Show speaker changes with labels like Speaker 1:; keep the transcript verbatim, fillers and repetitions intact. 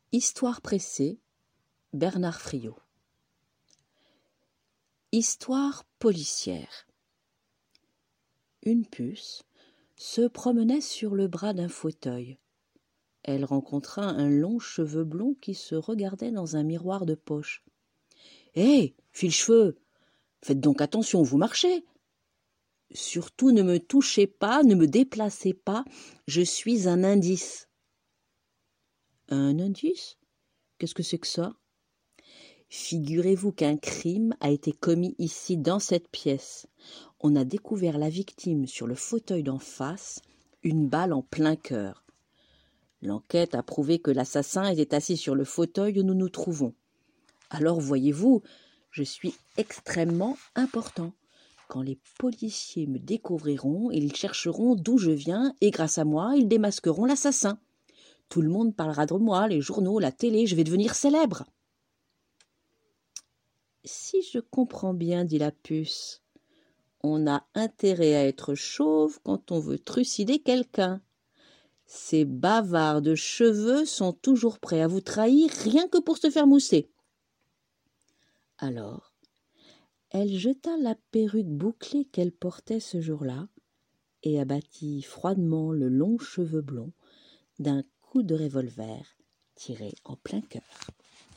Speaker 1: Histoire pressée, Bernard Friot. Histoire policière. Une puce se promenait sur le bras d'un fauteuil. Elle rencontra un long cheveu blond qui se regardait dans un miroir de poche. « Hé, file-cheveux, faites donc attention où vous marchez. Surtout ne me touchez pas, ne me déplacez pas, je suis un indice. » Un indice ? Qu'est-ce que c'est que ça ? Figurez-vous qu'un crime a été commis ici dans cette pièce. On a découvert la victime sur le fauteuil d'en face, une balle en plein cœur. L'enquête a prouvé que l'assassin était assis sur le fauteuil où nous nous trouvons. Alors voyez-vous, je suis extrêmement important. Quand les policiers me découvriront, ils chercheront d'où je viens et grâce à moi, ils démasqueront l'assassin. Tout le monde parlera de moi, les journaux, la télé, je vais devenir célèbre. Si je comprends bien, dit la puce, on a intérêt à être chauve quand on veut trucider quelqu'un. Ces bavards de cheveux sont toujours prêts à vous trahir rien que pour se faire mousser. Alors, elle jeta la perruque bouclée qu'elle portait ce jour-là et abattit froidement le long cheveu blond d'un coup de revolver tiré en plein cœur.